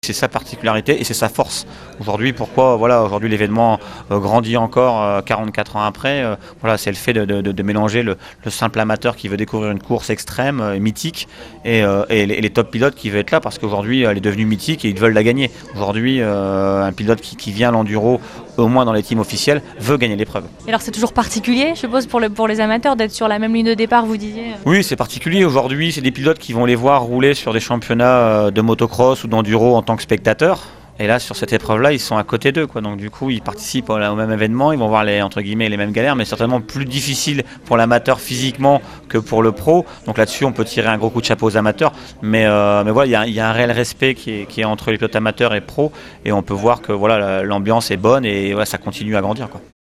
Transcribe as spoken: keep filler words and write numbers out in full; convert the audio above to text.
C'est sa particularité et c'est sa force. Aujourd'hui, pourquoi voilà, aujourd'hui l'événement euh, grandit encore euh, quarante-quatre ans après. Euh, voilà, c'est le fait de, de, de mélanger le, le simple amateur qui veut découvrir une course extrême, euh, mythique, et, euh, et, les, et les top pilotes qui veulent être là parce qu'aujourd'hui elle est devenue mythique et ils veulent la gagner. Aujourd'hui, euh, un pilote qui, qui vient à l'enduro, au moins dans les teams officiels, veut gagner l'épreuve. Et alors c'est toujours particulier, je suppose, pour, le, pour les amateurs d'être sur la même ligne de départ, vous disiez. Oui, c'est particulier. Aujourd'hui, c'est des pilotes qui vont les voir rouler sur des championnats de motocross ou d'enduro en tant que spectateurs. Et là, sur cette épreuve-là, ils sont à côté d'eux, quoi. Donc du coup, ils participent au même événement, ils vont voir les, entre guillemets, les mêmes galères, mais certainement plus difficile pour l'amateur physiquement que pour le pro. Donc là-dessus, on peut tirer un gros coup de chapeau aux amateurs. Mais, euh, mais voilà, il y, y a un réel respect qui est, qui est entre les pilotes amateurs et pros. Et on peut voir que voilà, l'ambiance est bonne et voilà, ça continue à grandir, quoi.